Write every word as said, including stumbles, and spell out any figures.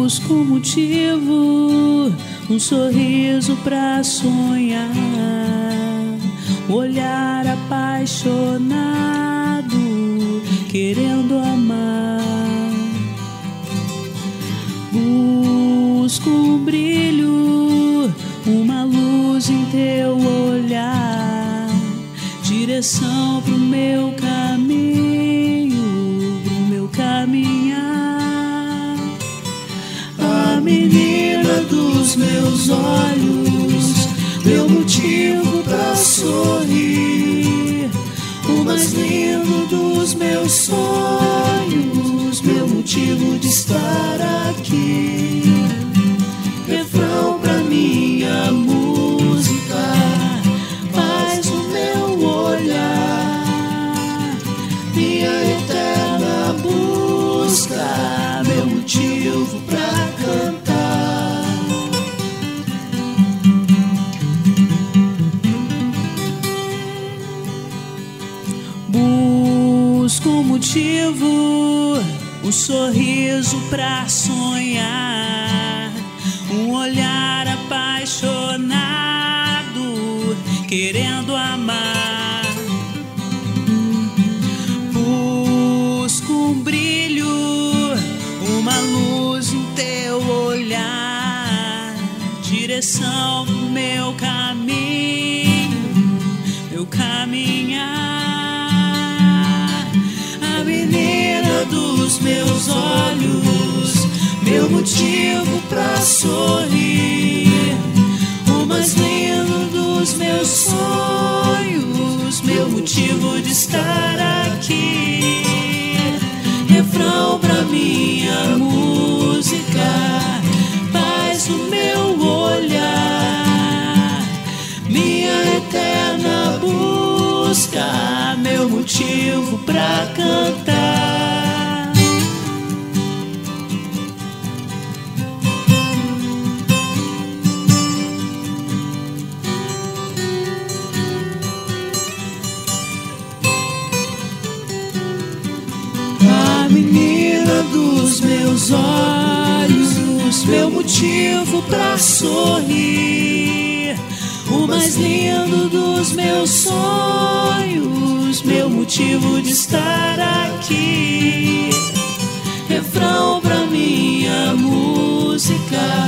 Busco um motivo, um sorriso pra sonhar, um olhar apaixonado, querendo amar. Busco um brilho, uma luz em teu olhar, direção pro meu caminho, pro meu caminhar. A menina dos meus olhos, meu motivo pra sorrir, o mais lindo dos meus sonhos, meu motivo de estar aqui. Refrão pra minha música, faz o meu olhar, minha eterna busca, meu motivo pra cantar. Busco um motivo, um sorriso pra sonhar, um olhar apaixonado, querendo amar. Busco um brilho, uma luz em teu olhar, direção pro meu caminho, meu caminhar. A menina dos meus olhos, meu motivo pra sorrir, o mais lindo dos meus sonhos, meu motivo de estar aqui. Refrão pra minha música, faz o meu olhar, minha eterna busca, meu motivo pra cantar. A menina dos meus olhos, meu motivo pra sorrir, o mais lindo dos meus sonhos, meu motivo de estar aqui. Refrão pra minha música,